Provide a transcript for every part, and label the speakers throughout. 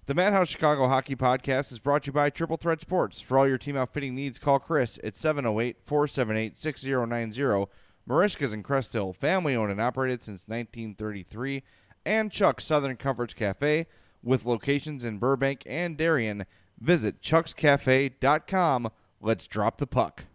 Speaker 1: The Madhouse Chicago Hockey Podcast is brought to you by Triple Threat Sports. For all your team outfitting needs, call Chris at 708-478-6090. Marishka's in Crest Hill, family owned and operated since 1933. And Chuck's Southern Comforts Cafe with locations in Burbank and Darien. Visit chuckscafe.com. Let's drop the puck.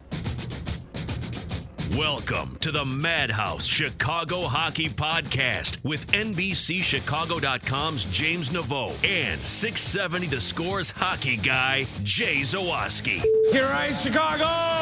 Speaker 2: Welcome to the Madhouse Chicago Hockey Podcast with NBCChicago.com's James Naveau and 670 The Score's hockey guy, Jay Zawaski.
Speaker 3: Here rise Chicago!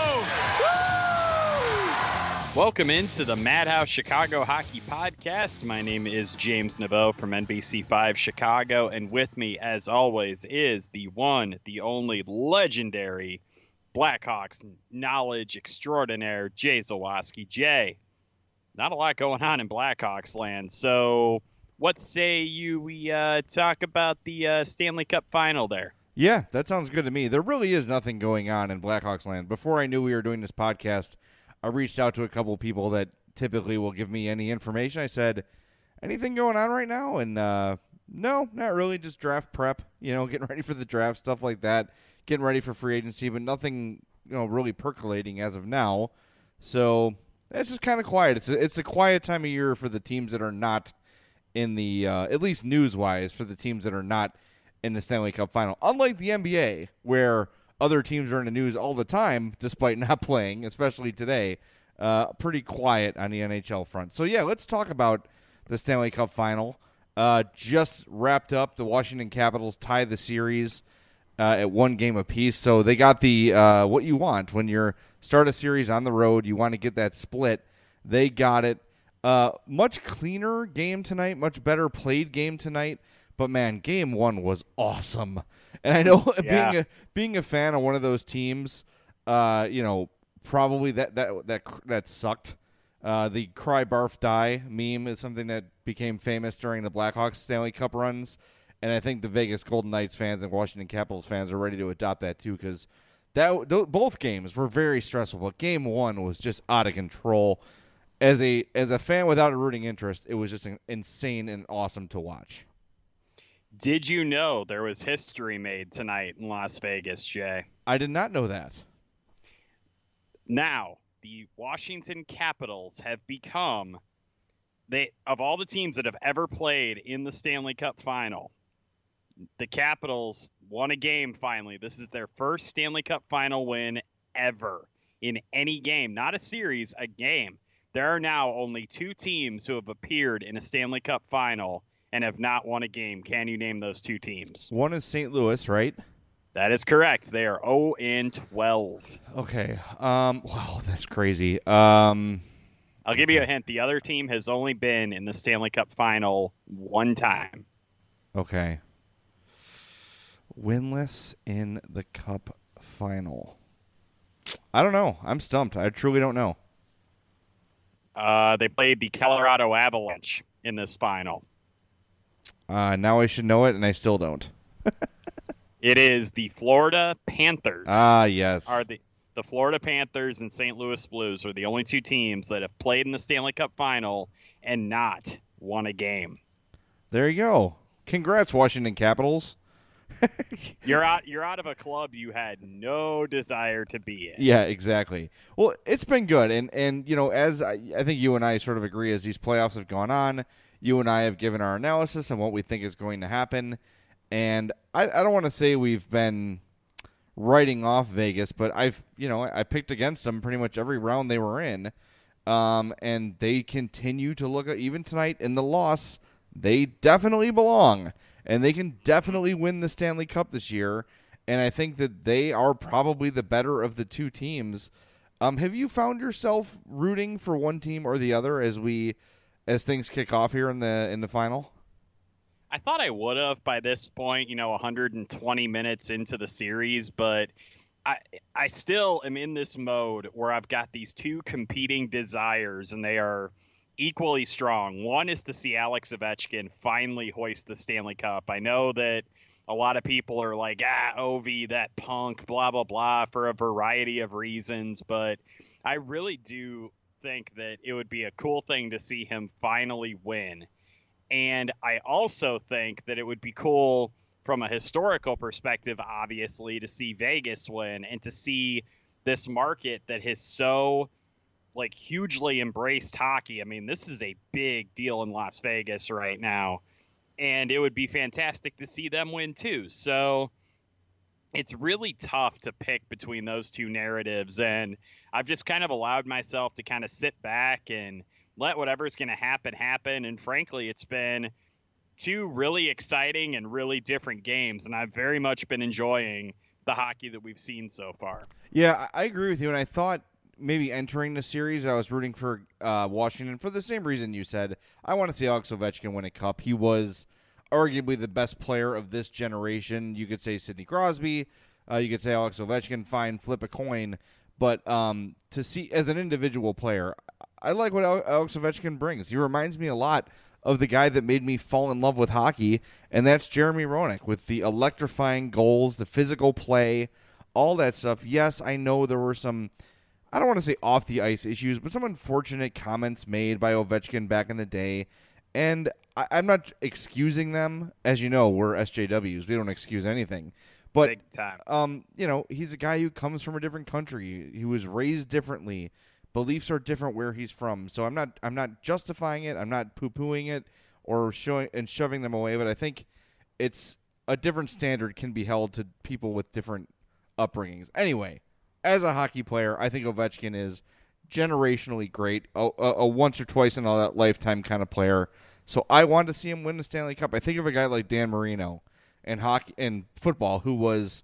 Speaker 3: Woo! Welcome into the Madhouse Chicago Hockey Podcast. My name is James Naveau from NBC5 Chicago, and with me, as always, is the one, the only legendary Blackhawks knowledge extraordinaire, Jay Zawaski. Jay, not a lot going on in Blackhawks land, so what say we talk about the Stanley Cup final there?
Speaker 1: Yeah, that sounds good to me. There really is nothing going on in Blackhawks land. Before I knew we were doing this podcast, I reached out to a couple people that typically will give me any information. I said, anything going on right now? And no, not really, just draft prep, getting ready for the draft, stuff like that. Getting ready for free agency, but nothing, really percolating as of now. So it's just kind of quiet. It's a quiet time of year for the teams that are not in the, at least news-wise, for the teams that are not in the Stanley Cup final. Unlike the NBA, where other teams are in the news all the time, despite not playing, especially today. Pretty quiet on the NHL front. So yeah, let's talk about the Stanley Cup final. Just wrapped up. The Washington Capitals tie the series at one game apiece. So they got the what you want when you start a series on the road. You want to get that split. They got it. Much cleaner game tonight. Much better played game tonight. But man, game one was awesome. And I know being a fan of one of those teams, probably that sucked. The cry barf die meme is something that became famous during the Blackhawks Stanley Cup runs. And I think the Vegas Golden Knights fans and Washington Capitals fans are ready to adopt that too, because both games were very stressful. But game one was just out of control. As a fan without a rooting interest, it was just insane and awesome to watch.
Speaker 3: Did you know there was history made tonight in Las Vegas, Jay?
Speaker 1: I did not know that.
Speaker 3: Now, the Washington Capitals have become, of all the teams that have ever played in the Stanley Cup final, the Capitals won a game finally. This is their first Stanley Cup final win ever in any game. Not a series, a game. There are now only two teams who have appeared in a Stanley Cup final and have not won a game. Can you name those two teams?
Speaker 1: One is St. Louis, right?
Speaker 3: That is correct. They are 0-12.
Speaker 1: Okay. Wow, that's crazy. I'll
Speaker 3: give you a hint. The other team has only been in the Stanley Cup final one time.
Speaker 1: Okay. Winless in the Cup final. I don't know. I'm stumped. I truly don't know.
Speaker 3: They played the Colorado Avalanche in this final.
Speaker 1: Now I should know it, and I still don't.
Speaker 3: It is the Florida Panthers.
Speaker 1: Ah, yes.
Speaker 3: Are the Florida Panthers and St. Louis Blues are the only two teams that have played in the Stanley Cup final and not won a game.
Speaker 1: There you go. Congrats, Washington Capitals.
Speaker 3: You're out of a club you had no desire to be in.
Speaker 1: Yeah, exactly. Well, it's been good, and as I think you and I sort of agree, as these playoffs have gone on, you and I have given our analysis on what we think is going to happen, and I don't want to say we've been writing off Vegas, but I picked against them pretty much every round they were in, and they continue to look at, even tonight in the loss, they definitely belong. And they can definitely win the Stanley Cup this year. And I think that they are probably the better of the two teams. Have you found yourself rooting for one team or the other as things kick off here in the final?
Speaker 3: I thought I would have by this point, 120 minutes into the series, but I still am in this mode where I've got these two competing desires, and they are equally strong. One is to see Alex Ovechkin finally hoist the Stanley Cup. I know that a lot of people are like, Ovi, that punk, blah, blah, blah, for a variety of reasons. But I really do think that it would be a cool thing to see him finally win. And I also think that it would be cool from a historical perspective, obviously, to see Vegas win and to see this market that has so like hugely embraced hockey. I mean, this is a big deal in Las Vegas right now, and it would be fantastic to see them win too. So it's really tough to pick between those two narratives, and I've just kind of allowed myself to kind of sit back and let whatever's going to happen. And frankly, it's been two really exciting and really different games, and I've very much been enjoying the hockey that we've seen so far.
Speaker 1: Yeah, I agree with you, and I thought maybe entering the series, I was rooting for Washington for the same reason you said. I want to see Alex Ovechkin win a cup. He was arguably the best player of this generation. You could say Sidney Crosby. You could say Alex Ovechkin. Fine, flip a coin. But to see, as an individual player, I like what Alex Ovechkin brings. He reminds me a lot of the guy that made me fall in love with hockey, and that's Jeremy Roenick, with the electrifying goals, the physical play, all that stuff. Yes, I know there were some, I don't want to say off-the-ice issues, but some unfortunate comments made by Ovechkin back in the day, and I'm not excusing them. As you know, we're SJWs. We don't excuse anything. But,
Speaker 3: big time.
Speaker 1: He's a guy who comes from a different country. He was raised differently. Beliefs are different where he's from. So I'm not justifying it. I'm not poo-pooing it or shoving them away. But I think it's a different standard can be held to people with different upbringings. Anyway, as a hockey player, I think Ovechkin is generationally great, a once or twice in a lifetime kind of player. So I want to see him win the Stanley Cup. I think of a guy like Dan Marino in hockey and football who was,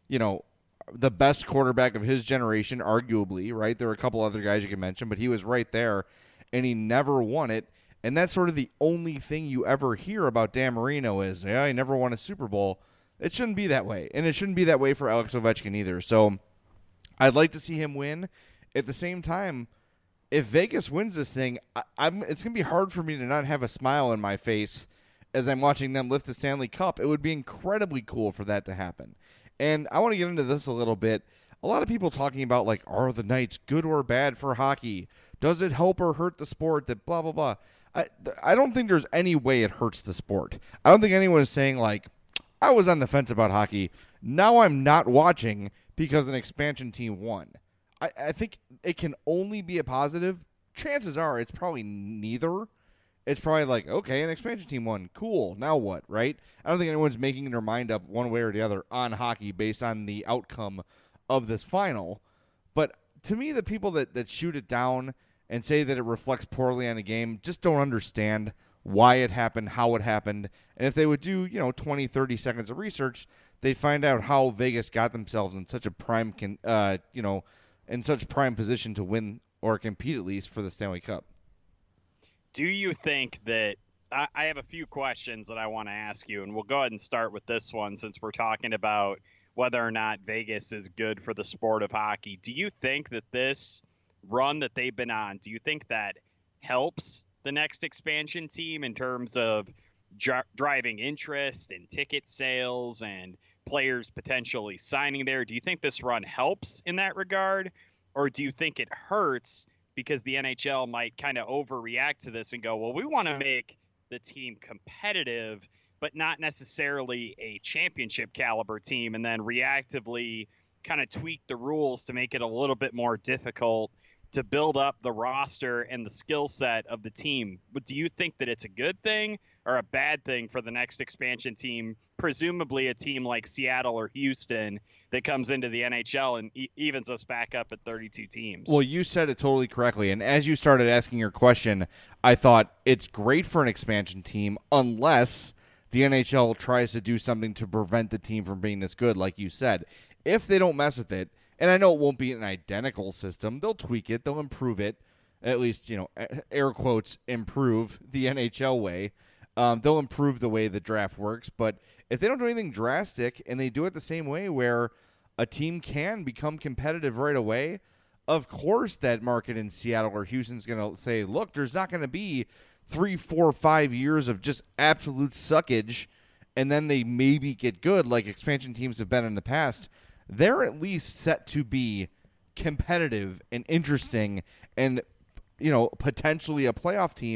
Speaker 1: the best quarterback of his generation, arguably, right? There were a couple other guys you could mention, but he was right there, and he never won it. And that's sort of the only thing you ever hear about Dan Marino is, he never won a Super Bowl. It shouldn't be that way, and it shouldn't be that way for Alex Ovechkin either. So I'd like to see him win. At the same time, if Vegas wins this thing, it's going to be hard for me to not have a smile on my face as I'm watching them lift the Stanley Cup. It would be incredibly cool for that to happen. And I want to get into this a little bit. A lot of people talking about, like, are the Knights good or bad for hockey? Does it help or hurt the sport? That blah, blah, blah. I don't think there's any way it hurts the sport. I don't think anyone is saying, like, I was on the fence about hockey. Now I'm not watching because an expansion team won. I think it can only be a positive. Chances are it's probably neither. It's probably like, okay, an expansion team won. Cool. Now what, right? I don't think anyone's making their mind up one way or the other on hockey based on the outcome of this final. But to me, the people that shoot it down and say that it reflects poorly on a game just don't understand why it happened, how it happened. And if they would do, 20, 30 seconds of research, they'd find out how Vegas got themselves in such a prime, in such prime position to win or compete at least for the Stanley Cup.
Speaker 3: Do you think that I have a few questions that I want to ask you, and we'll go ahead and start with this one since we're talking about whether or not Vegas is good for the sport of hockey. Do you think that this run that they've been on, do you think that helps the next expansion team in terms of driving interest and ticket sales and players potentially signing there? Do you think this run helps in that regard, or do you think it hurts because the NHL might kind of overreact to this and go, well, we want to make the team competitive, but not necessarily a championship caliber team, and then reactively kind of tweak the rules to make it a little bit more difficult to build up the roster and the skill set of the team? But do you think that it's a good thing or a bad thing for the next expansion team, presumably a team like Seattle or Houston that comes into the NHL and evens us back up at 32 teams?
Speaker 1: Well, you said it totally correctly. And as you started asking your question, I thought it's great for an expansion team unless the NHL tries to do something to prevent the team from being this good, like you said. If they don't mess with it, and I know it won't be an identical system, they'll tweak it, they'll improve it, at least, air quotes, improve the NHL way. They'll improve the way the draft works, but if they don't do anything drastic and they do it the same way where a team can become competitive right away, of course that market in Seattle or Houston's going to say, look, there's not going to be 3, 4, 5 years of just absolute suckage, and then they maybe get good like expansion teams have been in the past. They're at least set to be competitive and interesting and, potentially a playoff team.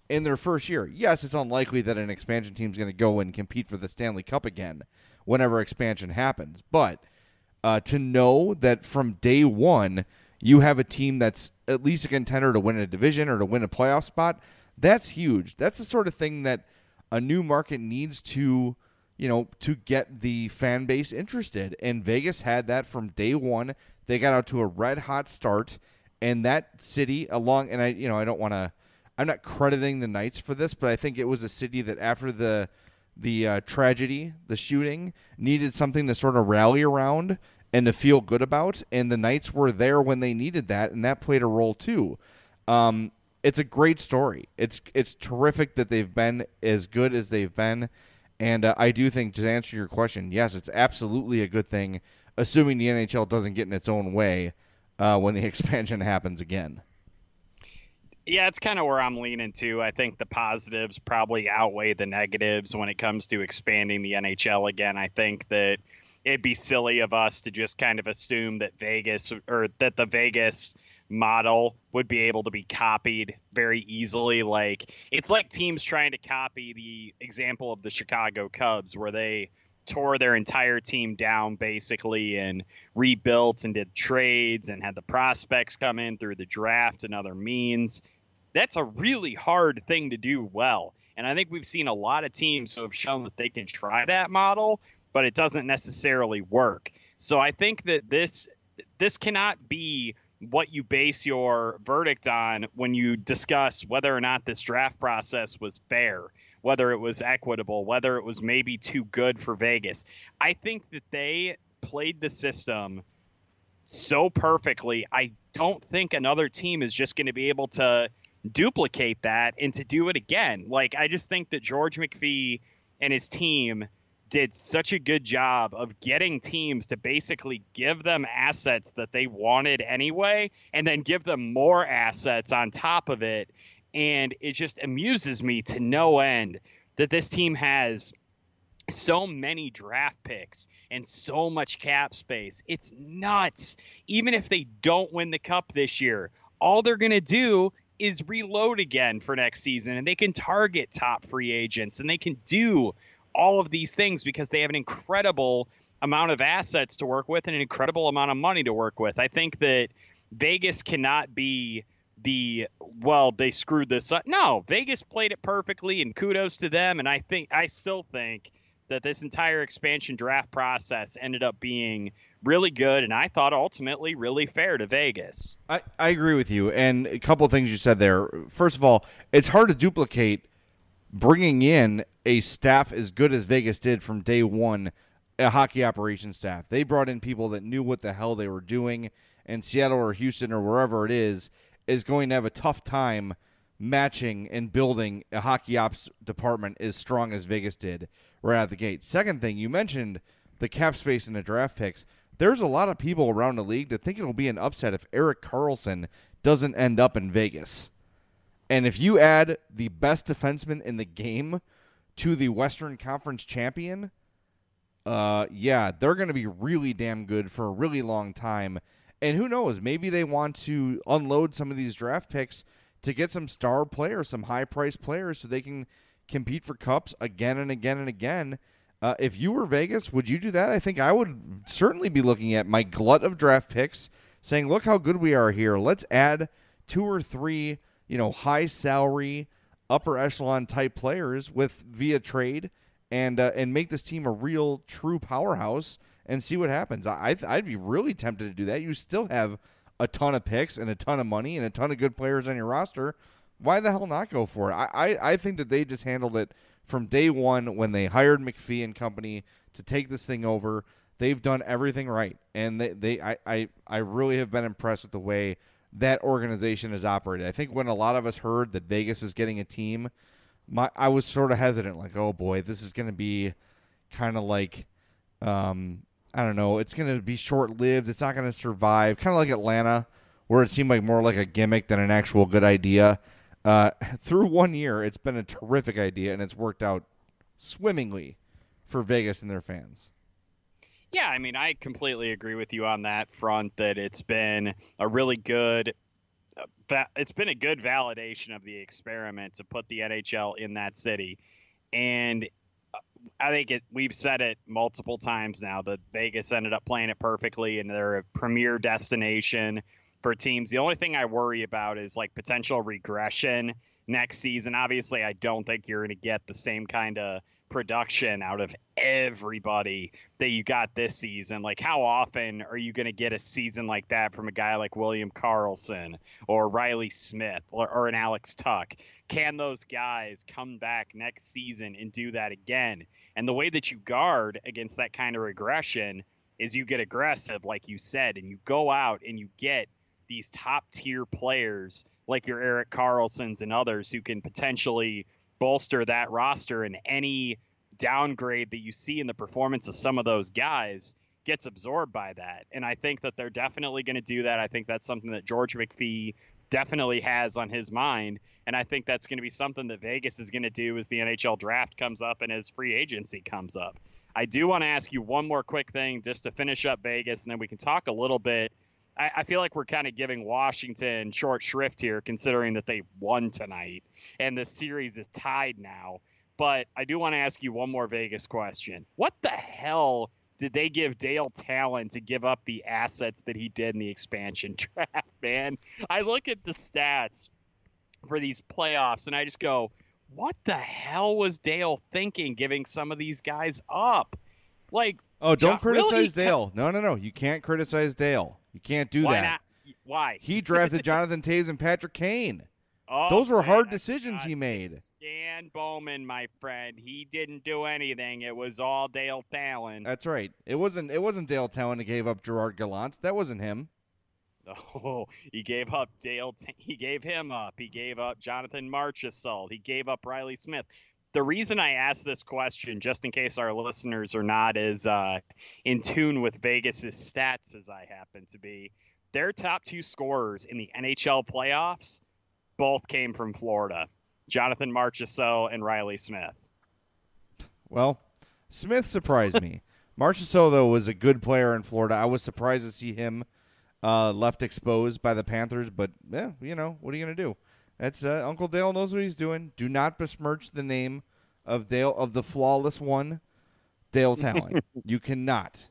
Speaker 1: in their first year. Yes, it's unlikely that an expansion team is going to go and compete for the Stanley Cup again whenever expansion happens. But to know that from day one you have a team that's at least a contender to win a division or to win a playoff spot, that's huge. That's the sort of thing that a new market needs to, to get the fan base interested. And Vegas had that from day one. They got out to a red hot start, and that city and I'm not crediting the Knights for this, but I think it was a city that after the tragedy, the shooting, needed something to sort of rally around and to feel good about, and the Knights were there when they needed that, and that played a role too. It's a great story. It's terrific that they've been as good as they've been, and I do think, to answer your question, yes, it's absolutely a good thing, assuming the NHL doesn't get in its own way when the expansion happens again.
Speaker 3: Yeah, it's kind of where I'm leaning to. I think the positives probably outweigh the negatives when it comes to expanding the NHL again. I think that it'd be silly of us to just kind of assume that the Vegas model would be able to be copied very easily. Like, it's like teams trying to copy the example of the Chicago Cubs, where they tore their entire team down basically and rebuilt and did trades and had the prospects come in through the draft and other means. That's a really hard thing to do well. And I think we've seen a lot of teams who have shown that they can try that model, but it doesn't necessarily work. So I think that this cannot be what you base your verdict on when you discuss whether or not this draft process was fair, whether it was equitable, whether it was maybe too good for Vegas. I think that they played the system so perfectly. I don't think another team is just going to be able to duplicate that and to do it again. Like, I just think that George McPhee and his team did such a good job of getting teams to basically give them assets that they wanted anyway, and then give them more assets on top of it. And it just amuses me to no end that this team has so many draft picks and so much cap space. It's nuts. Even if they don't win the cup this year, all they're going to do is reload again for next season, and they can target top free agents, and they can do all of these things because they have an incredible amount of assets to work with and an incredible amount of money to work with. I think that Vegas cannot be they screwed this up. No, Vegas played it perfectly, and kudos to them. And I still think that this entire expansion draft process ended up being really good, and I thought ultimately really fair to Vegas.
Speaker 1: I agree with you. And a couple of things you said there. First of all, it's hard to duplicate bringing in a staff as good as Vegas did from day one, a hockey operations staff. They brought in people that knew what the hell they were doing, and Seattle or Houston or wherever it is going to have a tough time matching and building a hockey ops department as strong as Vegas did right out of the gate. Second thing, you mentioned the cap space and the draft picks. There's a lot of people around the league that think it'll be an upset if Erik Karlsson doesn't end up in Vegas. And if you add the best defenseman in the game to the Western Conference champion, they're going to be really damn good for a really long time. And who knows, maybe they want to unload some of these draft picks to get some star players, some high-priced players, so they can compete for cups again and again and again. If you were Vegas, would you do that? I think I would certainly be looking at my glut of draft picks, saying, look how good we are here. Let's add 2 or 3 high salary, upper echelon type players via trade, and make this team a real, true powerhouse and see what happens. I'd be really tempted to do that. You still have a ton of picks and a ton of money and a ton of good players on your roster. Why the hell not go for it? I think that they just handled it from day one when they hired McPhee and company to take this thing over. They've done everything right, and I really have been impressed with the way that organization has operated. I think when a lot of us heard that Vegas is getting a team, I was sort of hesitant, like, oh boy, this is going to be kind of like, I don't know, it's going to be short-lived. It's not going to survive. Kind of like Atlanta, where it seemed like more like a gimmick than an actual good idea. Through 1 year, it's been a terrific idea, and it's worked out swimmingly for Vegas and their fans.
Speaker 3: Yeah, I mean, I completely agree with you on that front, that it's been a really good it's been a good validation of the experiment to put the NHL in that city. And I think we've said it multiple times now that Vegas ended up playing it perfectly, and they're a premier destination for teams. The only thing I worry about is like potential regression next season. Obviously, I don't think you're going to get the same kind of production out of everybody that you got this season. Like, how often are you going to get a season like that from a guy like William Karlsson or Riley Smith or an Alex Tuck? Can those guys come back next season and do that again? And the way that you guard against that kind of regression is you get aggressive, like you said, and you go out and you get these top tier players like your Erik Karlssons and others who can potentially bolster that roster, and any downgrade that you see in the performance of some of those guys gets absorbed by that. And I think that they're definitely going to do that. I think that's something that George McPhee definitely has on his mind. And I think that's going to be something that Vegas is going to do as the NHL draft comes up and as free agency comes up. I do want to ask you one more quick thing just to finish up Vegas, and then we can talk a little bit. I feel like we're kind of giving Washington short shrift here, considering that they won tonight and the series is tied now. But I do want to ask you one more Vegas question. What the hell did they give Dale Talon to give up the assets that he did in the expansion draft, man? I look at the stats for these playoffs and I just go, what the hell was Dale thinking giving some of these guys up? Like,
Speaker 1: oh, don't criticize Dale. No. You can't criticize Dale. You can't do
Speaker 3: Why
Speaker 1: that.
Speaker 3: not? Why?
Speaker 1: He drafted Jonathan Toews and Patrick Kane.
Speaker 3: Oh,
Speaker 1: Those were
Speaker 3: man,
Speaker 1: hard decisions he made.
Speaker 3: Stan Bowman, my friend, he didn't do anything. It was all Dale Talon.
Speaker 1: That's right. It wasn't Dale Talon that gave up Gerard Gallant. That wasn't him.
Speaker 3: Oh, he gave up he gave him up. He gave up Jonathan Marchessault. He gave up Riley Smith. The reason I asked this question, just in case our listeners are not as in tune with Vegas's stats as I happen to be, their top two scorers in the NHL playoffs both came from Florida, Jonathan Marchessault and Riley Smith.
Speaker 1: Well, Smith surprised me. Marchessault, though, was a good player in Florida. I was surprised to see him left exposed by the Panthers, but yeah, what are you going to do? That's Uncle Dale knows what he's doing. Do not besmirch the name of the flawless one, Dale Talon. You cannot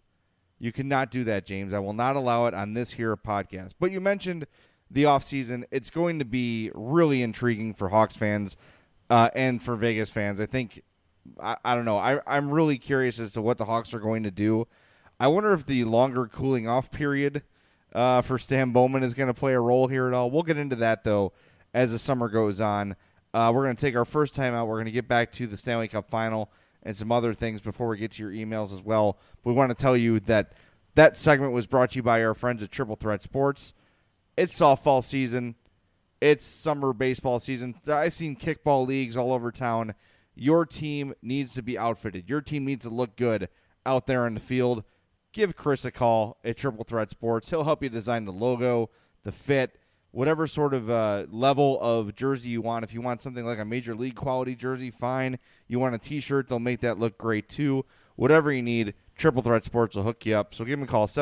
Speaker 1: do that, James. I will not allow it on this here podcast. But you mentioned the offseason. It's going to be really intriguing for Hawks fans and for Vegas fans. I think, I don't know. I'm really curious as to what the Hawks are going to do. I wonder if the longer cooling off period for Stan Bowman is going to play a role here at all. We'll get into that, though, as the summer goes on. We're going to take our first time out. We're going to get back to the Stanley Cup Final and some other things before we get to your emails as well. We want to tell you that segment was brought to you by our friends at Triple Threat Sports. It's softball season. It's summer baseball season. I've seen kickball leagues all over town. Your team needs to be outfitted. Your team needs to look good out there in the field. Give Chris a call at Triple Threat Sports. He'll help you design the logo, the fit, whatever sort of level of jersey you want. If you want something like a major league quality jersey, fine. You want a T-shirt, they'll make that look great too. Whatever you need, Triple Threat Sports will hook you up. So give them a call,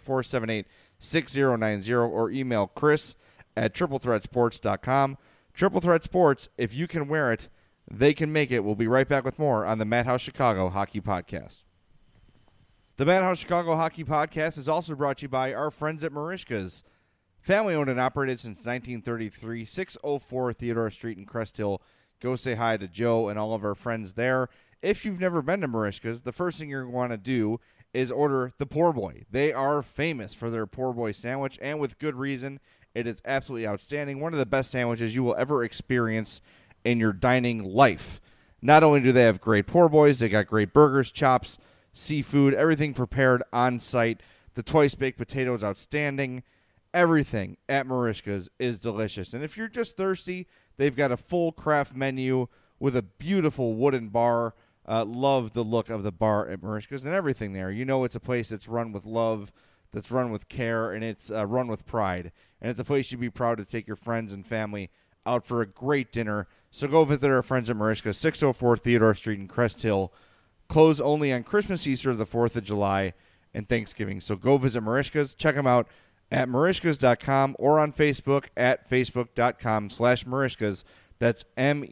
Speaker 1: 708-478-6090, or email Chris at triplethreatsports.com. Triple Threat Sports, if you can wear it, they can make it. We'll be right back with more on the Madhouse Chicago Hockey Podcast. The Madhouse Chicago Hockey Podcast is also brought to you by our friends at Marishka's. Family owned and operated since 1933, 604 Theodore Street in Crest Hill. Go say hi to Joe and all of our friends there. If you've never been to Marishka's, the first thing you're going to want to do is order the Poor Boy. They are famous for their Poor Boy sandwich, and with good reason. It is absolutely outstanding. One of the best sandwiches you will ever experience in your dining life. Not only do they have great Poor Boys, they got great burgers, chops, seafood, everything prepared on site. The twice baked potatoes outstanding. Everything at Marishka's is delicious. And if you're just thirsty, they've got a full craft menu with a beautiful wooden bar. Love the look of the bar at Marishka's and everything there. You know it's a place that's run with love, that's run with care, and it's run with pride. And it's a place you'd be proud to take your friends and family out for a great dinner. So go visit our friends at Marishka's, 604 Theodore Street in Crest Hill. Close only on Christmas, Easter, the 4th of July, and Thanksgiving. So go visit Marishka's. Check them out at Merichkas.com or on Facebook at facebook.com/Merichkas. That's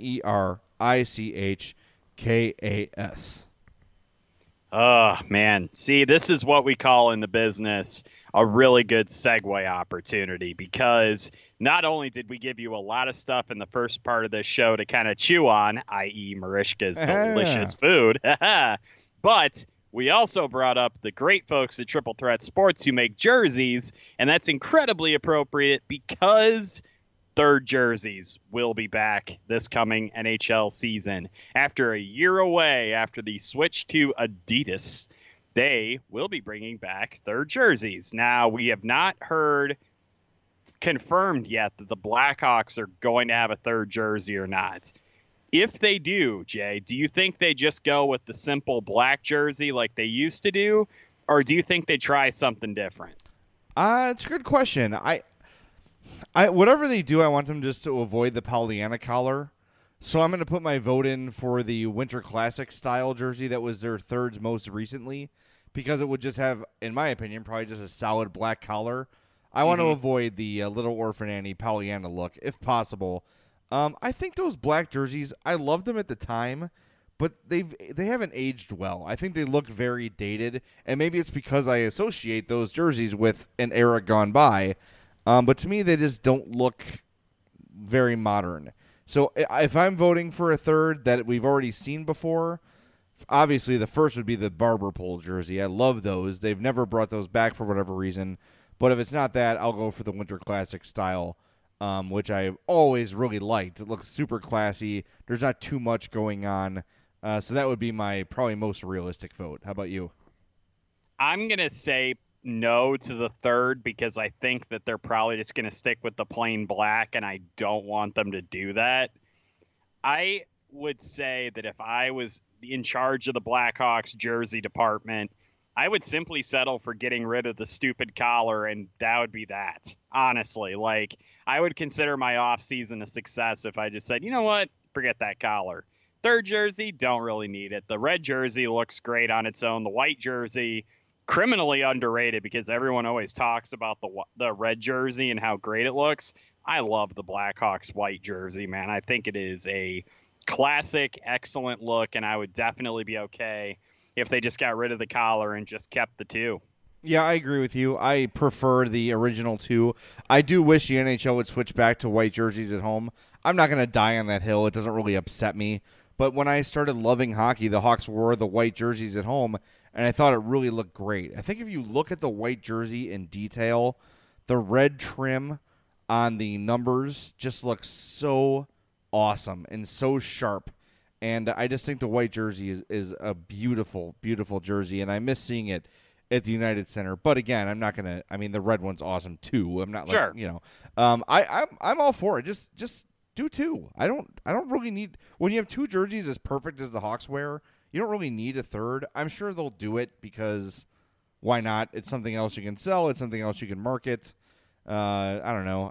Speaker 1: MERICHKAS.
Speaker 3: Oh, man. See, this is what we call in the business a really good segue opportunity, because not only did we give you a lot of stuff in the first part of this show to kind of chew on, i.e. Merichka's delicious food, but we also brought up the great folks at Triple Threat Sports who make jerseys, and that's incredibly appropriate because third jerseys will be back this coming NHL season. After a year away, after the switch to Adidas, they will be bringing back third jerseys. Now, we have not heard confirmed yet that the Blackhawks are going to have a third jersey or not. If they do, Jay, do you think they just go with the simple black jersey like they used to do, or do you think they try something different?
Speaker 1: It's a good question. I whatever they do, I want them just to avoid the Pollyanna collar. So I'm going to put my vote in for the Winter Classic style jersey that was their thirds most recently, because it would just have, in my opinion, probably just a solid black collar. I want to avoid the Little Orphan Annie Pollyanna look, if possible. I think those black jerseys, I loved them at the time, but they haven't aged well. I think they look very dated, and maybe it's because I associate those jerseys with an era gone by. But to me, they just don't look very modern. So if I'm voting for a third that we've already seen before, obviously the first would be the barber pole jersey. I love those. They've never brought those back for whatever reason. But if it's not that, I'll go for the Winter Classic style, which I've always really liked. It looks super classy. There's not too much going on. So that would be my probably most realistic vote. How about you?
Speaker 3: I'm going to say no to the third, because I think that they're probably just going to stick with the plain black, and I don't want them to do that. I would say that if I was in charge of the Blackhawks jersey department, I would simply settle for getting rid of the stupid collar, and that would be that. Honestly, like, I would consider my offseason a success if I just said, you know what, forget that collar. Third jersey, don't really need it. The red jersey looks great on its own. The white jersey, criminally underrated, because everyone always talks about the red jersey and how great it looks. I love the Blackhawks white jersey, man. I think it is a classic, excellent look, and I would definitely be okay if they just got rid of the collar and just kept the two.
Speaker 1: Yeah, I agree with you. I prefer the original two. I do wish the NHL would switch back to white jerseys at home. I'm not going to die on that hill. It doesn't really upset me. But when I started loving hockey, the Hawks wore the white jerseys at home, and I thought it really looked great. I think if you look at the white jersey in detail, the red trim on the numbers just looks so awesome and so sharp. And I just think the white jersey is a beautiful, beautiful jersey, and I miss seeing it at the United Center. But again, I'm not gonna. I mean, the red one's awesome too. I'm not like,
Speaker 3: sure.
Speaker 1: I'm all for it. Just do two. I don't really need, when you have two jerseys as perfect as the Hawks wear, you don't really need a third. I'm sure they'll do it because why not? It's something else you can sell. It's something else you can market. I don't know.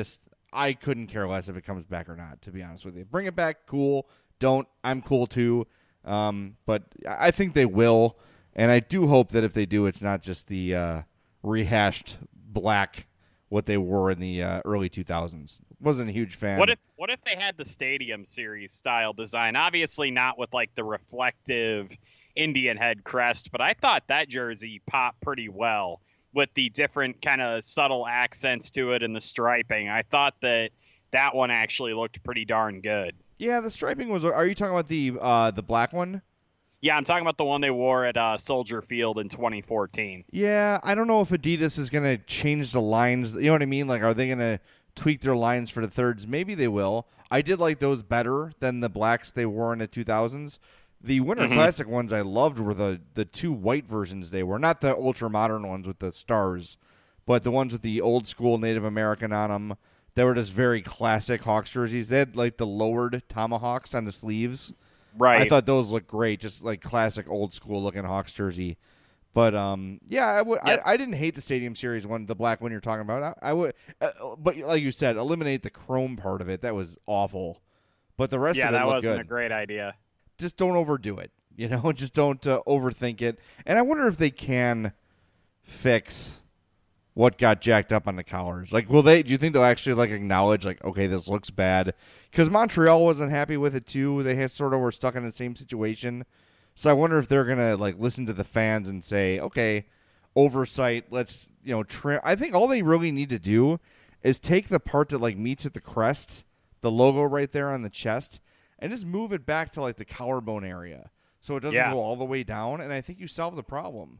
Speaker 1: I couldn't care less if it comes back or not, to be honest with you. Bring it back, cool. Don't. I'm cool too. But I think they will, and I do hope that if they do, it's not just the rehashed black what they wore in the early 2000s. Wasn't a huge fan.
Speaker 3: What if they had the Stadium Series style design? Obviously not with like the reflective Indian head crest, but I thought that jersey popped pretty well with the different kind of subtle accents to it and the striping. I thought that one actually looked pretty darn good.
Speaker 1: Yeah, the striping was. Are you talking about the black one?
Speaker 3: Yeah, I'm talking about the one they wore at Soldier Field in 2014.
Speaker 1: Yeah, I don't know if Adidas is going to change the lines. You know what I mean? Like, are they going to tweak their lines for the thirds? Maybe they will. I did like those better than the blacks they wore in the 2000s. The Winter Classic ones I loved were the two white versions they were. Not the ultra-modern ones with the stars, but the ones with the old-school Native American on them. They were just very classic Hawks jerseys. They had, like, the lowered tomahawks on the sleeves.
Speaker 3: Right.
Speaker 1: I thought those looked great, just like classic old-school looking Hawks jersey. But, yeah, I didn't hate the Stadium Series one, the black one you're talking about. I would, but like you said, eliminate the chrome part of it. That was awful. But the rest of it looked good. Yeah, that
Speaker 3: wasn't a great idea.
Speaker 1: Just don't overdo it. Just don't overthink it. And I wonder if they can fix what got jacked up on the collars. Like, do you think they'll actually like acknowledge like, okay, this looks bad? Because Montreal wasn't happy with it too. They were stuck in the same situation. So I wonder if they're gonna like listen to the fans and say, okay, oversight. Let's trim. I think all they really need to do is take the part that like meets at the crest, the logo right there on the chest, and just move it back to like the collarbone area, so it doesn't go all the way down. And I think you solve the problem.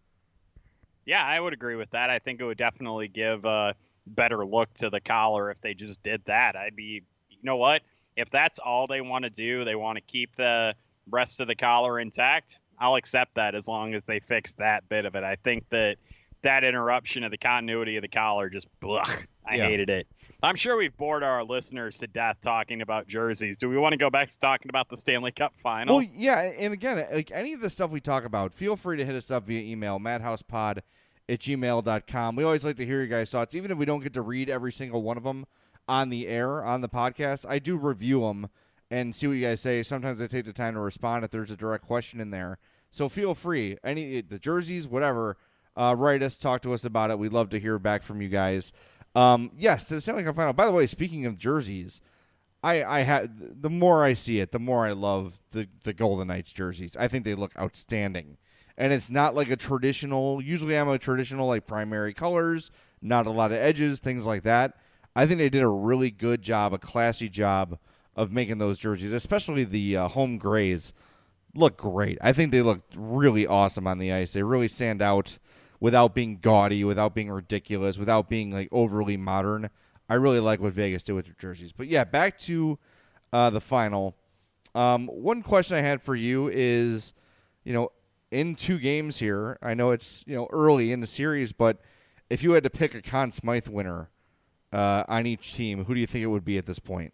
Speaker 3: Yeah, I would agree with that. I think it would definitely give a better look to the collar if they just did that. I'd be, you know what? If that's all they want to do, they want to keep the rest of the collar intact, I'll accept that as long as they fix that bit of it. I think that interruption of the continuity of the collar just, I hated it. I'm sure we've bored our listeners to death talking about jerseys. Do we want to go back to talking about the Stanley Cup final?
Speaker 1: Well, yeah, and again, like any of the stuff we talk about, feel free to hit us up via email, madhousepod@gmail.com. We always like to hear your guys' thoughts, even if we don't get to read every single one of them on the air, on the podcast. I do review them and see what you guys say. Sometimes I take the time to respond if there's a direct question in there. So feel free. The jerseys, whatever, write us, talk to us about it. We'd love to hear back from you guys. Yes, to the Stanley Cup final. By the way, speaking of jerseys, the more I see it, the more I love the Golden Knights jerseys. I think they look outstanding. And it's not like a traditional, usually I'm a traditional like primary colors, not a lot of edges, things like that. I think they did a really good job, a classy job of making those jerseys, especially the home grays look great. I think they look really awesome on the ice. They really stand out without being gaudy, without being ridiculous, without being like overly modern. I really like what Vegas did with their jerseys. But yeah, back to the final. One question I had for you is, in 2 games here, I know it's early in the series, but if you had to pick a Conn Smythe winner on each team, who do you think it would be at this point?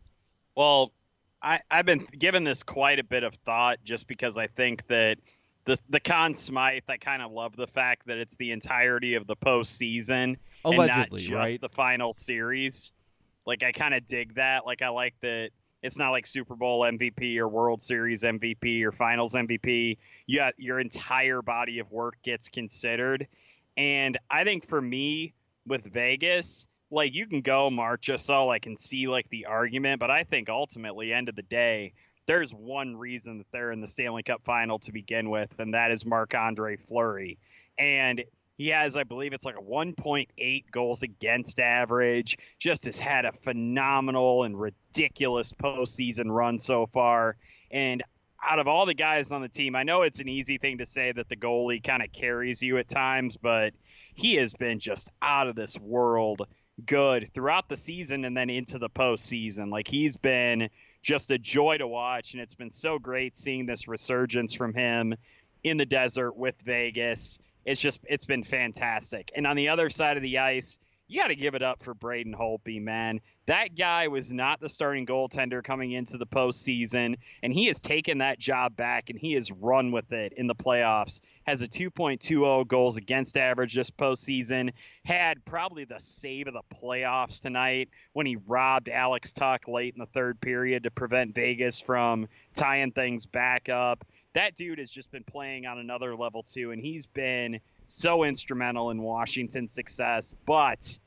Speaker 3: Well, I've been giving this quite a bit of thought just because I think that the Conn Smythe, I kind of love the fact that it's the entirety of the postseason
Speaker 1: Allegedly,
Speaker 3: and not just
Speaker 1: right?
Speaker 3: the final series. Like, I kind of dig that. Like, I like that it's not like Super Bowl MVP or World Series MVP or Finals MVP. Yeah, your entire body of work gets considered. And I think for me with Vegas, like, you can go Marchessault, I can see like the argument, but I think ultimately, end of the day, there's one reason that they're in the Stanley Cup final to begin with, and that is Marc-Andre Fleury. And he has, I believe it's like a 1.8 goals against average, just has had a phenomenal and ridiculous postseason run so far. And out of all the guys on the team, I know it's an easy thing to say that the goalie kind of carries you at times, but he has been just out of this world good throughout the season and then into the postseason. Like, he's been just a joy to watch, and it's been so great seeing this resurgence from him in the desert with Vegas. It's been fantastic. And on the other side of the ice, you got to give it up for Braden Holtby, man. That guy was not the starting goaltender coming into the postseason, and he has taken that job back, and he has run with it in the playoffs. Has a 2.20 goals against average this postseason. Had probably the save of the playoffs tonight when he robbed Alex Tuch late in the third period to prevent Vegas from tying things back up. That dude has just been playing on another level too, and he's been so instrumental in Washington's success. But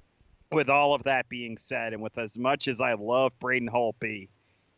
Speaker 3: with all of that being said, and with as much as I love Braden Holtby,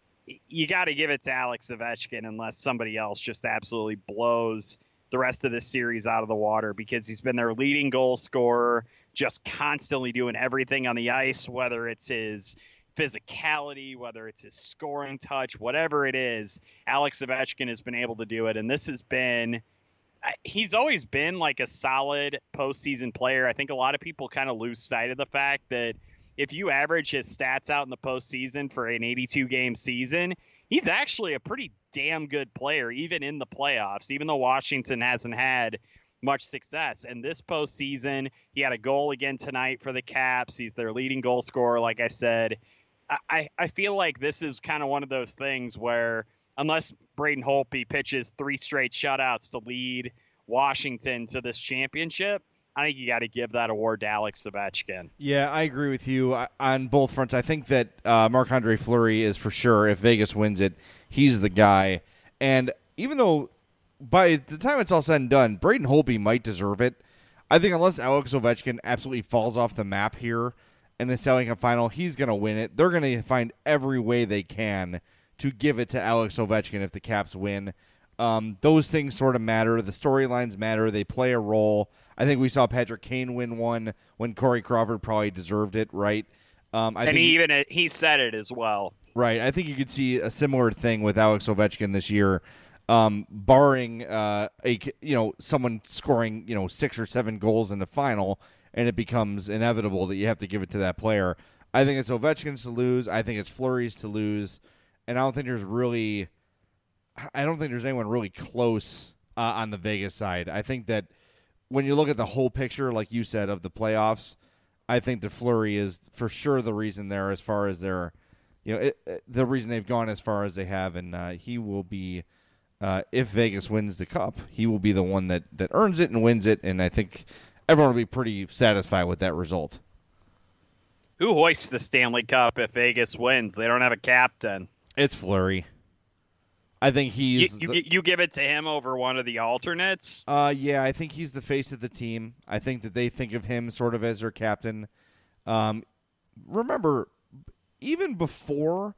Speaker 3: you got to give it to Alex Ovechkin unless somebody else just absolutely blows the rest of this series out of the water, because he's been their leading goal scorer, just constantly doing everything on the ice, whether it's his physicality, whether it's his scoring touch, whatever it is. Alex Ovechkin has been able to do it, and this has been he's always been like a solid postseason player. I think a lot of people kind of lose sight of the fact that if you average his stats out in the postseason for an 82-game season, he's actually a pretty damn good player, even in the playoffs, even though Washington hasn't had much success. And this postseason, he had a goal again tonight for the Caps. He's their leading goal scorer, like I said. I feel like this is kind of one of those things where unless Braden Holtby pitches 3 straight shutouts to lead Washington to this championship, I think you got to give that award to Alex Ovechkin.
Speaker 1: Yeah, I agree with you on both fronts. I think that Marc-Andre Fleury is for sure, if Vegas wins it, he's the guy. And even though by the time it's all said and done, Braden Holtby might deserve it, I think unless Alex Ovechkin absolutely falls off the map here in the Stanley Cup final, he's going to win it. They're going to find every way they can to give it to Alex Ovechkin if the Caps win. Those things sort of matter. The storylines matter. They play a role. I think we saw Patrick Kane win one when Corey Crawford probably deserved it, right?
Speaker 3: He said it as well.
Speaker 1: Right. I think you could see a similar thing with Alex Ovechkin this year, barring someone scoring 6 or 7 goals in the final, and it becomes inevitable that you have to give it to that player. I think it's Ovechkin's to lose. I think it's Fleury's to lose, and I don't think there's anyone really close on the Vegas side. I think that when you look at the whole picture, like you said, of the playoffs, I think that Fleury is for sure the reason there as far as their, the reason they've gone as far as they have, and he will be, if Vegas wins the Cup, he will be the one that earns it and wins it, and I think everyone will be pretty satisfied with that result.
Speaker 3: Who hoists the Stanley Cup if Vegas wins? They don't have a captain.
Speaker 1: It's Fleury. I think he's...
Speaker 3: You give it to him over one of the alternates?
Speaker 1: Yeah, I think he's the face of the team. I think that they think of him sort of as their captain. Remember, even before,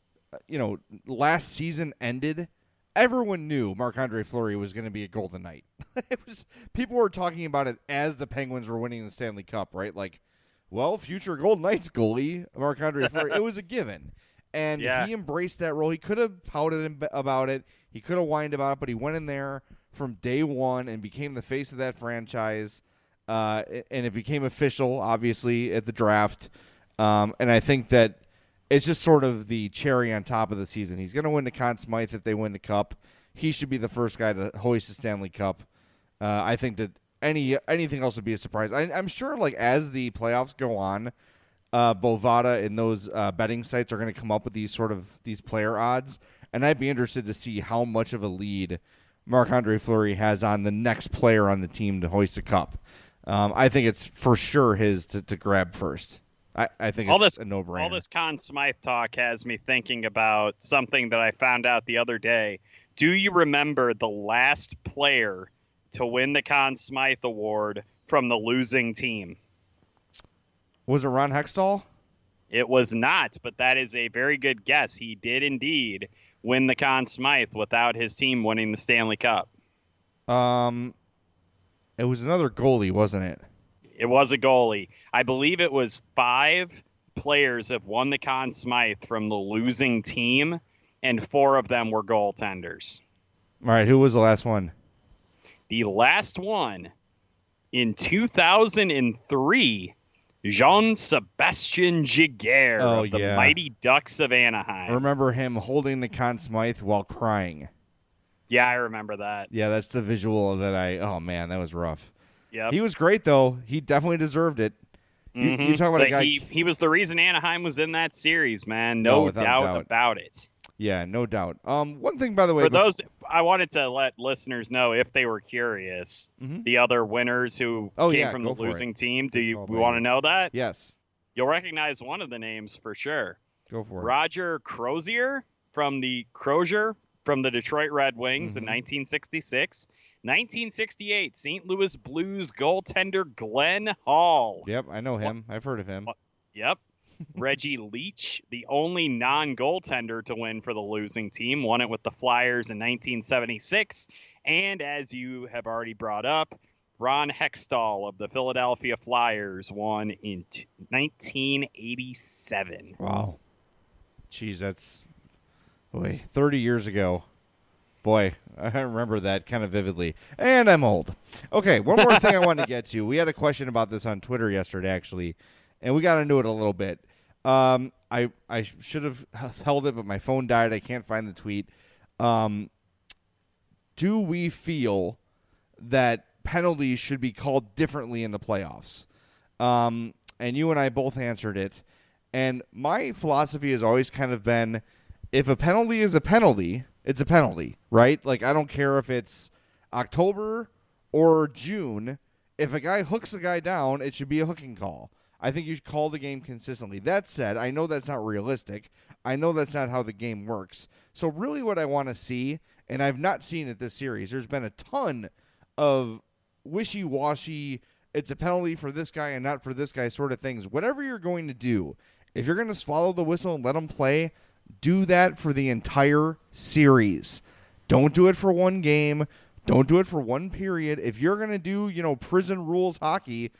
Speaker 1: last season ended, everyone knew Marc-Andre Fleury was going to be a Golden Knight. People were talking about it as the Penguins were winning the Stanley Cup, right? Like, well, future Golden Knights goalie, Marc-Andre Fleury. It was a given. And he embraced that role. He could have pouted about it. He could have whined about it, but he went in there from day one and became the face of that franchise. And it became official, obviously, at the draft. And I think that it's just sort of the cherry on top of the season. He's going to win the Conn Smythe if they win the Cup. He should be the first guy to hoist the Stanley Cup. I think that anything else would be a surprise. I'm sure, like, as the playoffs go on, Bovada and those betting sites are going to come up with these player odds, and I'd be interested to see how much of a lead Marc-Andre Fleury has on the next player on the team to hoist a cup. I think it's for sure his to grab first. I think it's a no-brainer.
Speaker 3: All this Conn Smythe talk has me thinking about something that I found out the other day. Do you remember the last player to win the Conn Smythe Award from the losing team?
Speaker 1: Was it Ron Hextall?
Speaker 3: It was not, but that is a very good guess. He did indeed win the Conn Smythe without his team winning the Stanley Cup.
Speaker 1: It was another goalie, wasn't it?
Speaker 3: It was a goalie. I believe it was 5 players have won the Conn Smythe from the losing team, and 4 of them were goaltenders.
Speaker 1: All right, who was the last one?
Speaker 3: The last one, in 2003, Jean-Sebastien Giguère of the Mighty Ducks of Anaheim.
Speaker 1: I remember him holding the Conn Smythe while crying.
Speaker 3: Yeah, I remember that.
Speaker 1: Yeah, that's the visual that oh man, that was rough.
Speaker 3: Yep.
Speaker 1: He was great, though. He definitely deserved it.
Speaker 3: Mm-hmm.
Speaker 1: You talk about a guy...
Speaker 3: He was the reason Anaheim was in that series, man. No doubt about it.
Speaker 1: Yeah, no doubt. One thing, by the way...
Speaker 3: For those, I wanted to let listeners know, if they were curious, the other winners who came from the losing team. We want to know that?
Speaker 1: Yes.
Speaker 3: You'll recognize one of the names for sure.
Speaker 1: Go for it.
Speaker 3: Roger Crozier from the Detroit Red Wings in 1966. 1968, St. Louis Blues goaltender Glenn Hall.
Speaker 1: Yep, I know him. I've heard of him.
Speaker 3: Yep. Reggie Leach, the only non-goaltender to win for the losing team, won it with the Flyers in 1976. And as you have already brought up, Ron Hextall of the Philadelphia Flyers won in 1987.
Speaker 1: Wow. Jeez, that's 30 years ago. Boy, I remember that kind of vividly. And I'm old. Okay, one more thing I wanted to get to. We had a question about this on Twitter yesterday, actually, and we got into it a little bit. I should have held it, but my phone died. I can't find the tweet. Do we feel that penalties should be called differently in the playoffs? And you and I both answered it. And my philosophy has always kind of been, if a penalty is a penalty, it's a penalty, right? Like, I don't care if it's October or June. If a guy hooks a guy down, it should be a hooking call. I think you should call the game consistently. That said, I know that's not realistic. I know that's not how the game works. So really what I want to see, and I've not seen it this series, there's been a ton of wishy-washy it's a penalty for this guy and not for this guy sort of things. Whatever you're going to do, if you're going to swallow the whistle and let them play, do that for the entire series. Don't do it for one game. Don't do it for one period. If you're going to do, prison rules hockey,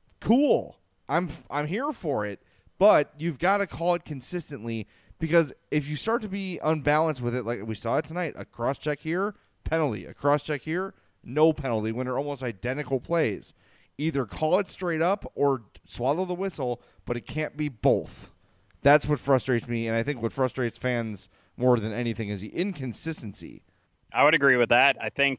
Speaker 1: cool. I'm here for it. But you've got to call it consistently, because if you start to be unbalanced with it, like we saw it tonight, a cross-check here, penalty. A cross-check here, no penalty, when they're almost identical plays. Either call it straight up or swallow the whistle, but it can't be both. That's what frustrates me, and I think what frustrates fans more than anything is the inconsistency.
Speaker 3: I would agree with that. I think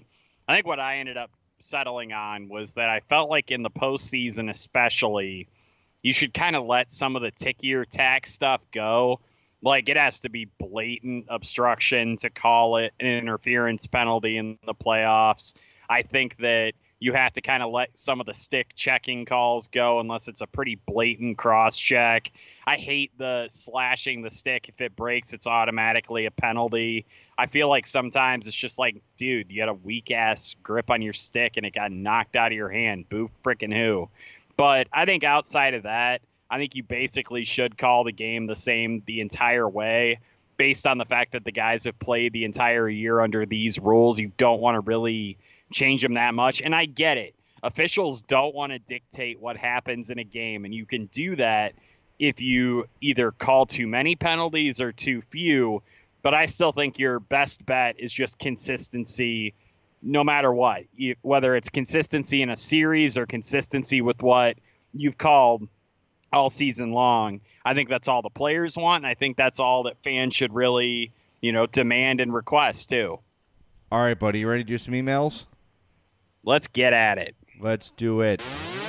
Speaker 3: what I ended up settling on was that I felt like in the postseason especially, you should kind of let some of the tickier tack stuff go. Like, it has to be blatant obstruction to call it an interference penalty in the playoffs. I think that you have to kind of let some of the stick checking calls go unless it's a pretty blatant cross check. I hate the slashing the stick. If it breaks, it's automatically a penalty. I feel like sometimes it's just like, dude, you had a weak ass grip on your stick and it got knocked out of your hand. Boo freaking who. But I think outside of that, I think you basically should call the game the same the entire way, based on the fact that the guys have played the entire year under these rules. You don't want to really change them that much. And I get it. Officials don't want to dictate what happens in a game, and you can do that if you either call too many penalties or too few. But I still think your best bet is just consistency no matter what, whether it's consistency in a series or consistency with what you've called all season long. I think that's all the players want, and I think that's all that fans should really, demand and request too.
Speaker 1: All right, buddy, you ready to do some emails?
Speaker 3: Let's get at it.
Speaker 1: Let's do it.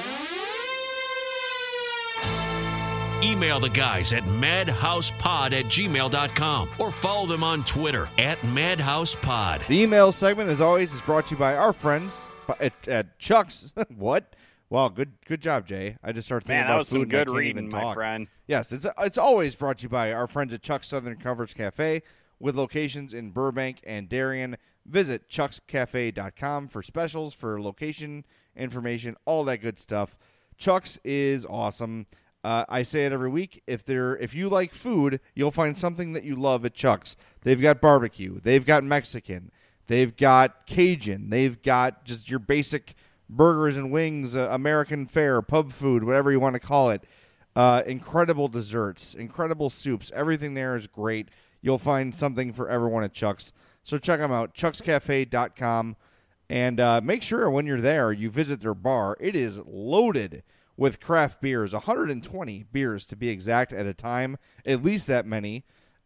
Speaker 2: Email the guys at madhousepod@gmail.com or follow them on Twitter @madhousepod.
Speaker 1: The email segment, as always, is brought to you by our friends at Chuck's. What? Wow, good job, Jay. I just started thinking about food.
Speaker 3: Man, that was some good reading, my friend.
Speaker 1: Yes, it's always brought to you by our friends at Chuck's Southern Comforts Cafe, with locations in Burbank and Darien. Visit chuckscafe.com for specials, for location information, all that good stuff. Chuck's is awesome. I say it every week. If you like food, you'll find something that you love at Chuck's. They've got barbecue. They've got Mexican. They've got Cajun. They've got just your basic burgers and wings, American fare, pub food, whatever you want to call it. Incredible desserts, incredible soups. Everything there is great. You'll find something for everyone at Chuck's. So check them out, chuckscafe.com. And make sure when you're there, you visit their bar. It is loaded with craft beers, 120 beers to be exact at a time, at least that many.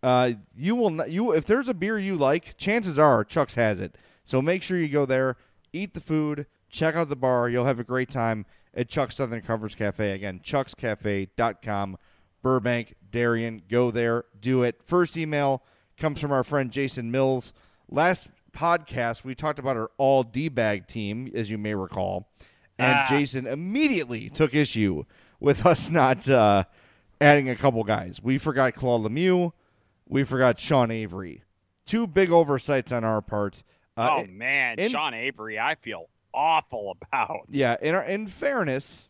Speaker 1: If there's a beer you like, chances are Chuck's has it. So make sure you go there, eat the food, check out the bar. You'll have a great time at Chuck's Southern Comforts Cafe. Again, chuckscafe.com, Burbank, Darien. Go there, do it. First email comes from our friend Jason Mills. Last podcast, we talked about our all D-bag team, as you may recall. And Jason immediately took issue with us not adding a couple guys. We forgot Claude Lemieux. We forgot Sean Avery. Two big oversights on our part.
Speaker 3: Sean Avery, I feel awful about.
Speaker 1: Yeah, in fairness,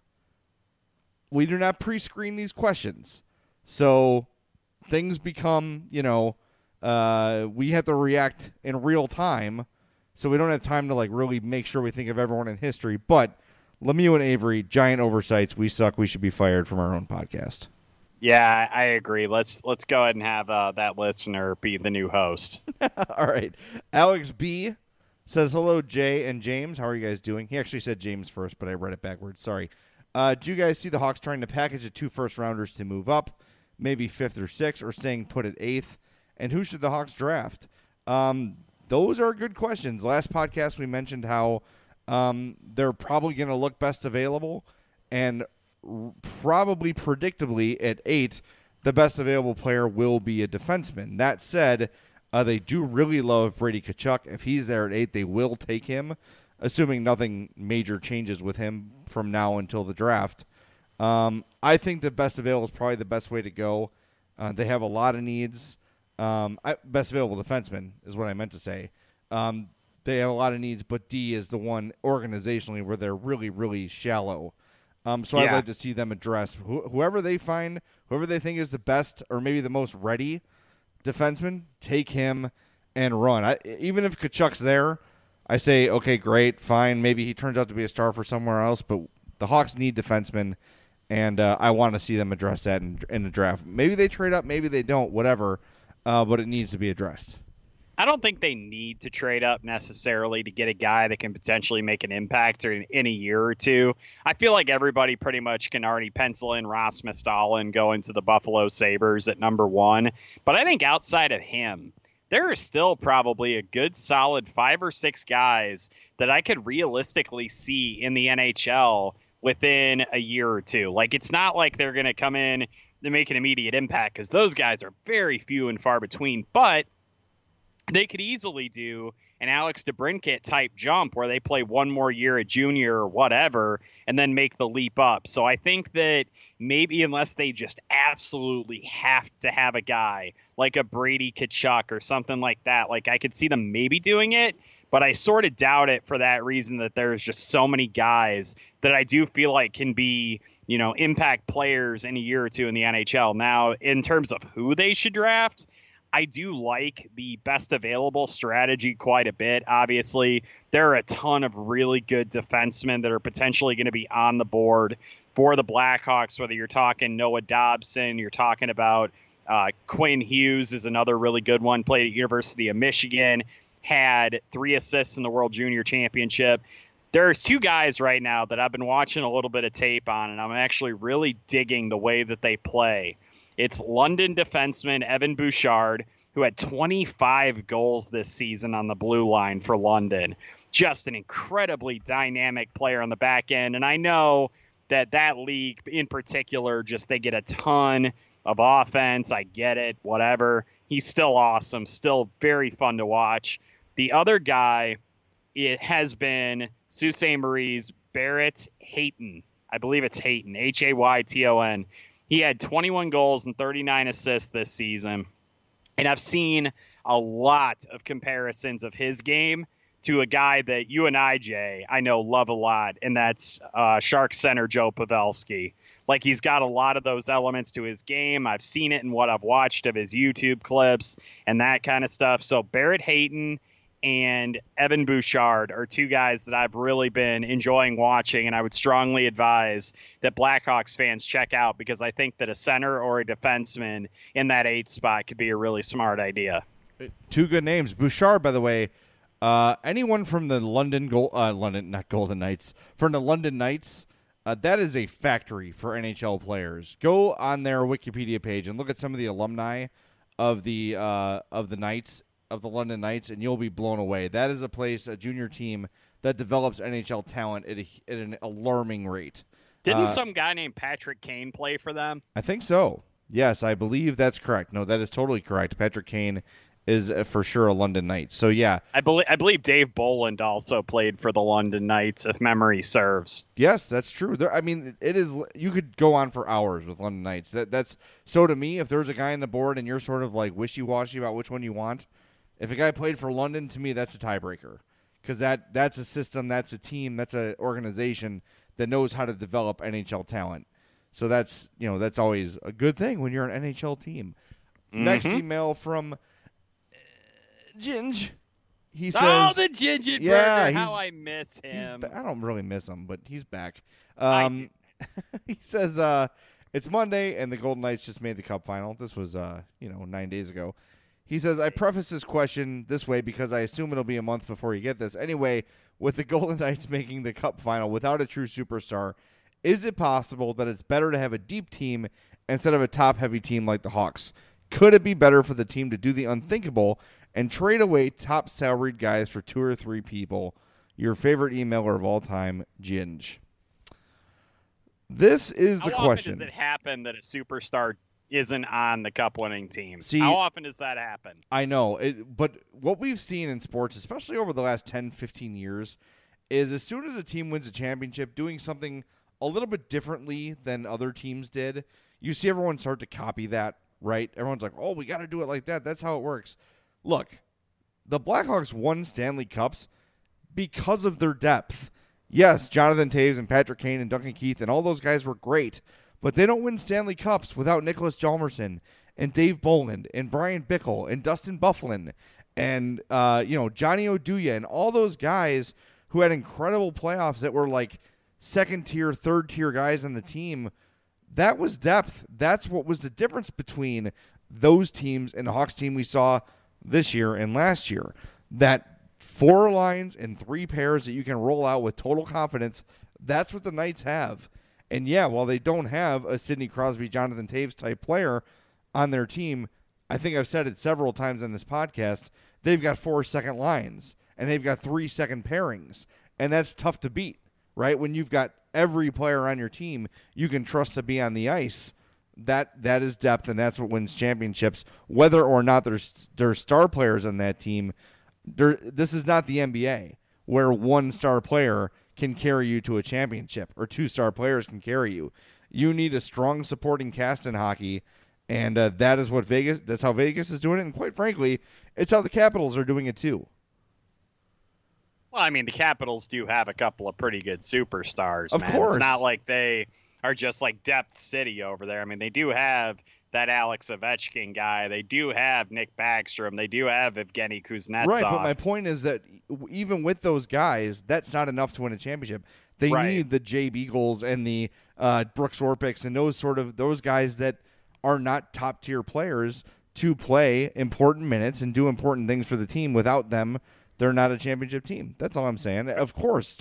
Speaker 1: we do not pre-screen these questions. So things become, we have to react in real time. So we don't have time to really make sure we think of everyone in history. But Lemieux and Avery, giant oversights. We suck. We should be fired from our own podcast.
Speaker 3: Yeah, I agree. Let's go ahead and have that listener be the new host.
Speaker 1: All right. Alex B. says, hello, Jay and James. How are you guys doing? He actually said James first, but I read it backwards. Sorry. Do you guys see the Hawks trying to package the 2 first-rounders to move up, maybe 5th or 6th, or staying put at 8th? And who should the Hawks draft? Those are good questions. Last podcast we mentioned how they're probably going to look best available, and probably predictably at 8, the best available player will be a defenseman. That said, they do really love Brady Tkachuk. If he's there at 8, they will take him, assuming nothing major changes with him from now until the draft. I think the best available is probably the best way to go. They have a lot of needs. Best available defenseman is what I meant to say. they have a lot of needs, but D is the one organizationally where they're really, really shallow. So I'd like to see them address whoever they find, whoever they think is the best or maybe the most ready defenseman, take him and run. Even if Tkachuk's there, I say, okay, great, fine. Maybe he turns out to be a star for somewhere else, but the Hawks need defensemen, and I want to see them address that in the draft. Maybe they trade up, maybe they don't, whatever, but it needs to be addressed.
Speaker 3: I don't think they need to trade up necessarily to get a guy that can potentially make an impact in a year or two. I feel like everybody pretty much can already pencil in Rasmus Dahlin going to the Buffalo Sabres at number 1. But I think outside of him, there are still probably a good solid 5 or 6 guys that I could realistically see in the NHL within a year or two. Like, it's not like they're going to come in and make an immediate impact because those guys are very few and far between. But they could easily do an Alex DeBrincat type jump where they play one more year at junior or whatever and then make the leap up. So I think that maybe unless they just absolutely have to have a guy like a Brady Tkachuk or something like that, like I could see them maybe doing it, but I sort of doubt it for that reason that there's just so many guys that I do feel like can be, impact players in a year or two in the NHL. Now, in terms of who they should draft, I do like the best available strategy quite a bit. Obviously, there are a ton of really good defensemen that are potentially going to be on the board for the Blackhawks, whether you're talking Noah Dobson, you're talking about Quinn Hughes is another really good one, played at University of Michigan, had 3 assists in the World Junior Championship. There's 2 guys right now that I've been watching a little bit of tape on, and I'm actually really digging the way that they play. It's London defenseman Evan Bouchard, who had 25 goals this season on the blue line for London. Just an incredibly dynamic player on the back end. And I know that league in particular, just they get a ton of offense. I get it, whatever. He's still awesome, still very fun to watch. The other guy, it has been Sault Ste. Marie's Barrett Hayton. I believe it's Hayton, Hayton. He had 21 goals and 39 assists this season. And I've seen a lot of comparisons of his game to a guy that you and I, Jay, I know love a lot, and that's Sharks center Joe Pavelski. Like, he's got a lot of those elements to his game. I've seen it in what I've watched of his YouTube clips and that kind of stuff. So Barrett Hayton and Evan Bouchard are 2 guys that I've really been enjoying watching, and I would strongly advise that Blackhawks fans check out because I think that a center or a defenseman in that 8 spot could be a really smart idea.
Speaker 1: 2 good names. Bouchard, by the way, anyone from the from the London Knights, that is a factory for NHL players. Go on their Wikipedia page and look at some of the alumni of the Knights, of the London Knights, and you'll be blown away. That is a place, a junior team, that develops NHL talent at an alarming rate.
Speaker 3: Didn't some guy named Patrick Kane play for them?
Speaker 1: I think so. Yes, I believe that's correct. No, that is totally correct. Patrick Kane is for sure a London Knight. So, yeah.
Speaker 3: I believe Dave Boland also played for the London Knights, if memory serves.
Speaker 1: Yes, that's true. It is. You could go on for hours with London Knights. That's so to me, if there's a guy on the board and you're sort of like wishy-washy about which one you want, if a guy played for London, to me, that's a tiebreaker. Because that's a system, that's a team, that's an organization that knows how to develop NHL talent. So that's always a good thing when you're an NHL team. Mm-hmm. Next email from Ginge. He says,
Speaker 3: the Ginger Burger, how I miss him.
Speaker 1: I don't really miss him, but he's back.
Speaker 3: I do.
Speaker 1: He says, it's Monday, and the Golden Knights just made the Cup final. This was, 9 days ago. He says, I preface this question this way because I assume it'll be a month before you get this. Anyway, with the Golden Knights making the Cup final without a true superstar, is it possible that it's better to have a deep team instead of a top-heavy team like the Hawks? Could it be better for the team to do the unthinkable and trade away top salaried guys for 2 or 3 people? Your favorite emailer of all time, Ginge. This is the question. How often
Speaker 3: does it happen that a superstar isn't on the Cup-winning team? See, how often does that happen?
Speaker 1: I know, but what we've seen in sports, especially over the last 10, 15 years, is as soon as a team wins a championship, doing something a little bit differently than other teams did, you see everyone start to copy that, right? Everyone's like, oh, we got to do it like that. That's how it works. Look, the Blackhawks won Stanley Cups because of their depth. Yes, Jonathan Toews and Patrick Kane and Duncan Keith and all those guys were great, but they don't win Stanley Cups without Nicholas Hjalmarsson and Dave Bolland and Brian Bickle and Dustin Byfuglien and Johnny Oduya and all those guys who had incredible playoffs that were like second-tier, third-tier guys on the team. That was depth. That's what was the difference between those teams and the Hawks team we saw this year and last year. That 4 lines and 3 pairs that you can roll out with total confidence, that's what the Knights have. And yeah, while they don't have a Sidney Crosby, Jonathan Toews type player on their team, I think I've said it several times on this podcast, they've got 4 second lines and they've got 3 second pairings. And that's tough to beat, right? When you've got every player on your team you can trust to be on the ice, that is depth, and that's what wins championships. Whether or not there's star players on that team, this is not the NBA where one star player can carry you to a championship or 2 star players can carry you. You need a strong supporting cast in hockey, and that is what that's how Vegas is doing it, and quite frankly, it's how the Capitals are doing it too.
Speaker 3: Well, I mean, the Capitals do have a couple of pretty good superstars,
Speaker 1: of
Speaker 3: man.
Speaker 1: course.
Speaker 3: It's not like they are just like depth city over there. I mean, they do have that Alex Ovechkin guy. They do have Nick Backstrom. They do have Evgeny Kuznetsov.
Speaker 1: Right, but my point is that even with those guys, that's not enough to win a championship. They need the Jay Beagles and the Brooks Orpiks and those guys that are not top-tier players to play important minutes and do important things for the team. Without them, they're not a championship team. That's all I'm saying. Of course,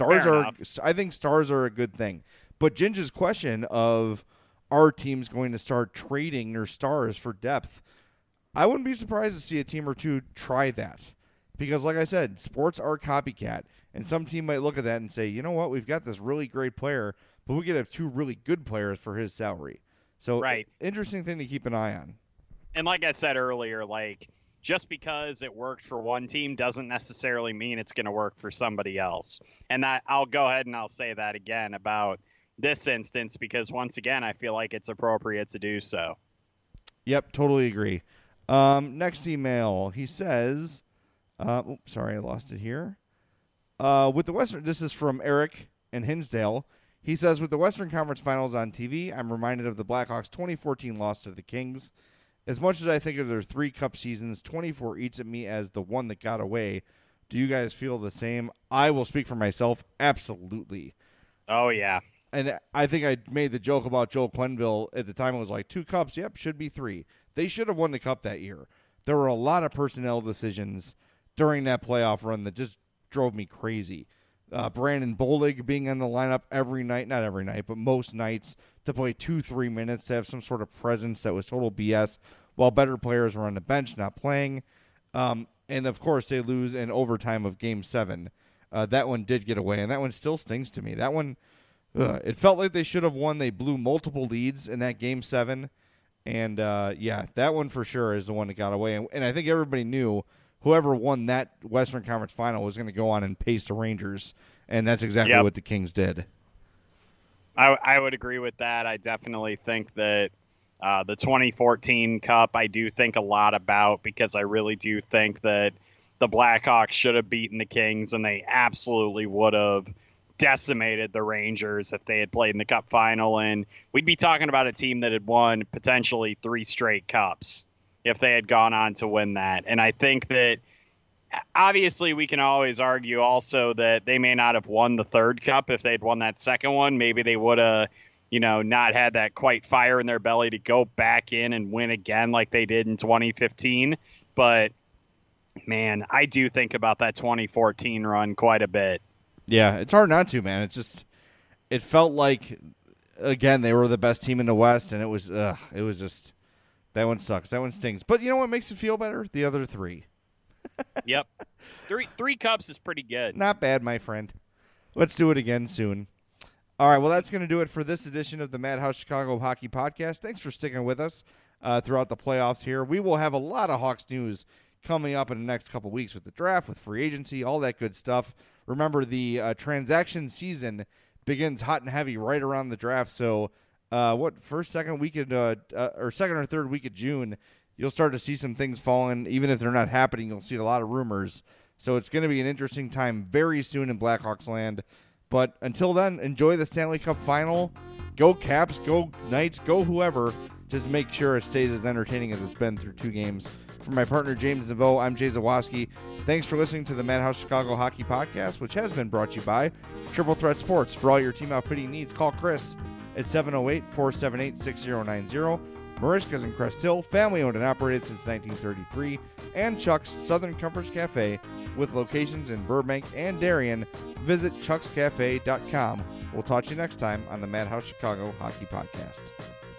Speaker 1: I think stars are a good thing. But Ginger's question of our team's going to start trading their stars for depth, I wouldn't be surprised to see a team or two try that. Because like I said, sports are copycat. And some team might look at that and say, you know what, we've got this really great player, but we could have 2 really good players for his salary. So interesting thing to keep an eye on.
Speaker 3: And like I said earlier, like just because it worked for one team doesn't necessarily mean it's going to work for somebody else. And I'll go ahead and I'll say that again about this instance, because once again, I feel like it's appropriate to do so.
Speaker 1: Yep, totally agree. Next email, he says, sorry, I lost it here. With the Western, this is from Eric in Hinsdale. He says, with the Western Conference Finals on TV, I'm reminded of the Blackhawks' 2014 loss to the Kings. As much as I think of their 3 cup seasons, 24 eats at me as the one that got away. Do you guys feel the same? I will speak for myself. Absolutely.
Speaker 3: Oh, yeah.
Speaker 1: And I think I made the joke about Joel Quenneville at the time. It was like 2 cups. Yep, should be 3. They should have won the cup that year. There were a lot of personnel decisions during that playoff run that just drove me crazy. Brandon Bollig being in the lineup every night, not every night, but most nights to play 2-3 minutes, to have some sort of presence that was total BS, while better players were on the bench not playing. And, of course, they lose in overtime of Game 7. That one did get away, and that one still stings to me. That one, it felt like they should have won. They blew multiple leads in that Game 7. And, that one for sure is the one that got away. And I think everybody knew whoever won that Western Conference Final was going to go on and pace the Rangers, and that's exactly what the Kings did.
Speaker 3: I would agree with that. I definitely think that the 2014 Cup I do think a lot about, because I really do think that the Blackhawks should have beaten the Kings, and they absolutely would have decimated the Rangers if they had played in the Cup final, and we'd be talking about a team that had won potentially 3 straight Cups if they had gone on to win that. And I think that obviously we can always argue also that they may not have won the 3rd Cup if they'd won that 2nd one. Maybe they would have, not had that quite fire in their belly to go back in and win again like they did in 2015. But, man, I do think about that 2014 run quite a bit.
Speaker 1: Yeah, it's hard not to, man. It felt like, again, they were the best team in the West, and it was just, that one sucks. That one stings. But you know what makes it feel better? The other 3.
Speaker 3: Yep. Three cups is pretty good.
Speaker 1: Not bad, my friend. Let's do it again soon. All right, well, that's going to do it for this edition of the Madhouse Chicago Hockey Podcast. Thanks for sticking with us throughout the playoffs here. We will have a lot of Hawks news coming up in the next couple weeks with the draft, with free agency, all that good stuff. Remember, the transaction season begins hot and heavy right around the draft, so second or third week of June, you'll start to see some things falling. Even if they're not happening, you'll see a lot of rumors. So it's going to be an interesting time very soon in Blackhawks land. But until then, enjoy the Stanley Cup Final. Go Caps, go Knights, go whoever. Just make sure it stays as entertaining as it's been through 2 games. For my partner, James Neveau, I'm Jay Zawoski. Thanks for listening to the Madhouse Chicago Hockey Podcast, which has been brought to you by Triple Threat Sports. For all your team outfitting needs, call Chris at 708-478-6090. Marishka's in Crest Hill, family-owned and operated since 1933. And Chuck's Southern Comforts Cafe, with locations in Burbank and Darien. Visit chuckscafe.com. We'll talk to you next time on the Madhouse Chicago Hockey Podcast.